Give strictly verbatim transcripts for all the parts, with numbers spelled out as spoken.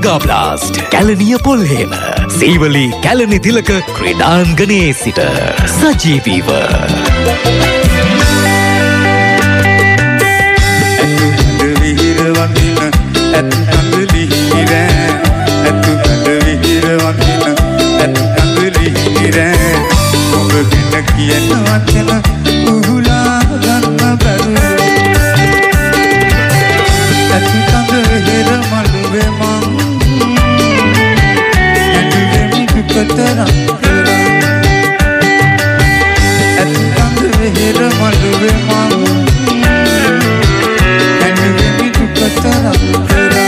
mega blast Kelaniya පොල්හෙම සීවලී කැලණි තිලක ක්‍රීඩාංගණයේ සිට සජීවීව කියන වචන උහුලා ගන්න බැරුව ඇති කඳ හිර මළුවේ මං ඇදුවෙමි දුකට රංගලා ඇති කඳ හිර මළුවේ මං ඇදුවෙමි දුකට රංගලා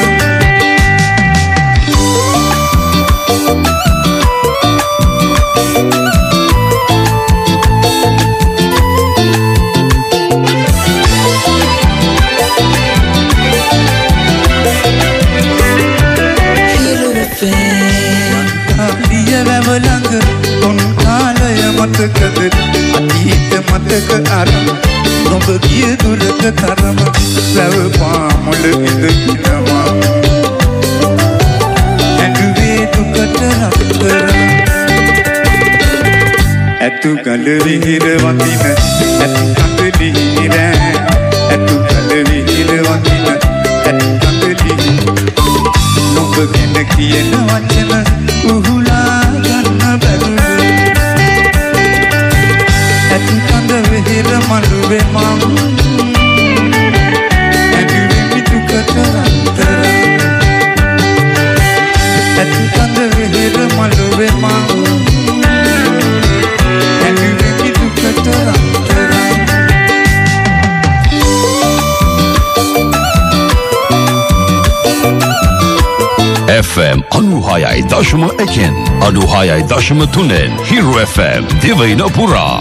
මතකද අතීත මතක අරම නොබ ගිය දුරක තරම ලැව පාමුල ඉඳිනවා ඇඬුවේ දුකට රක්කර ඇතු ගල විහිර වඳින ඇතු කඳලි හිර ඇතු ගල විහිර වඳින ඇතු කඳලි නොබ ගැන කියන වචන උහුලා ගන්න බැරුව ඇති කඳ විහිර මළුවේ මං ඇදුවෙමි දුකට රංගලා ඇති කඳ විහිර මළුවේ මං ඇදුවෙමි දුකට රංගලා එෆ් එම් අනුහයයි දශම එකෙන් අනුහයයි දශම තුනෙන් හිරු එෆ් එම් දිවයින පුරා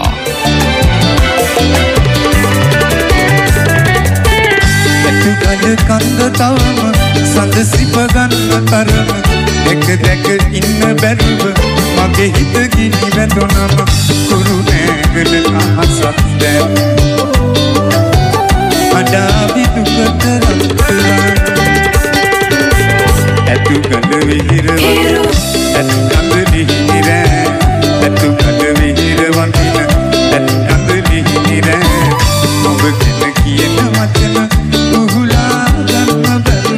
ඇතුගල කන්ද තවම සඳ සිප ගන්න තරම දැක දැක ඉන්න බැරුව මගේ හිත ගිනි වැදුනම කුරු නෑගල අහසක් දැන් අඩාවි දුකට රංගලා ඇතුගල විහිර ඇතු කඳලි හිර ඇතු කඳ විහිර වඳින ඇතු කඳලි හිර ඔබ කෙන කියන වචන උහුලා ගන්න බැරුව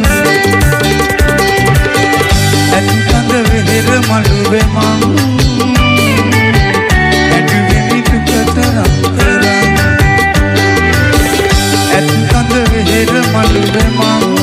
ඇතු කඳ විහිර මළුවේ මං ඇදුවෙමි දුකට රංගලා ඇතු කඳ විහිර මළුවේ මං